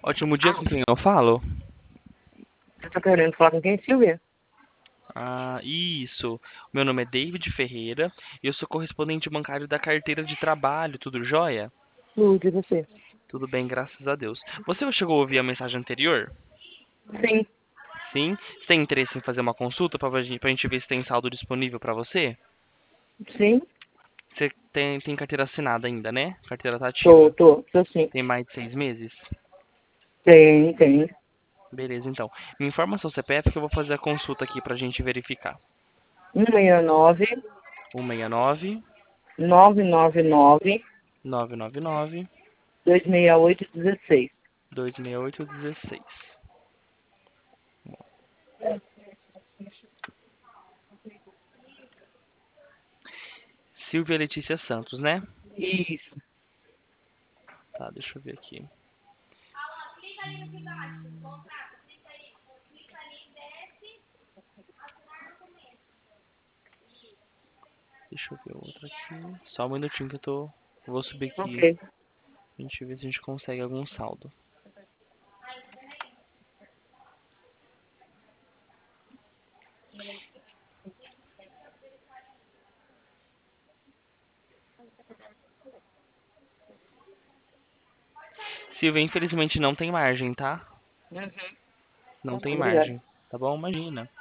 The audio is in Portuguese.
Ótimo dia, com quem eu falo? Você tá querendo falar com quem, Silvia? Ah, isso. Meu nome é David Ferreira e eu sou correspondente bancário da carteira de trabalho, tudo jóia? Tudo e você? Tudo bem, graças a Deus. Você chegou a ouvir a mensagem anterior? Sim, Sim? Você tem interesse em fazer uma consulta pra gente ver se tem saldo disponível pra você? sim. Você tem carteira assinada ainda, né? Carteira tá Tô, ativa. tô, tô sim. Tem mais de 6 meses? Tem, tem. Beleza, então. Me informa seu CPF que eu vou fazer a consulta aqui pra gente verificar. 169 169 999 999 268 16. 26816. Silvia Letícia Santos, né? Isso. Tá, deixa eu ver aqui. Deixa eu ver outra aqui. Só um minutinho que eu vou subir aqui. Ok. A gente ver se a gente consegue algum saldo. Silvia, infelizmente não tem margem, tá? Uhum. Não tem Obrigada. margem. Tá bom? Imagina.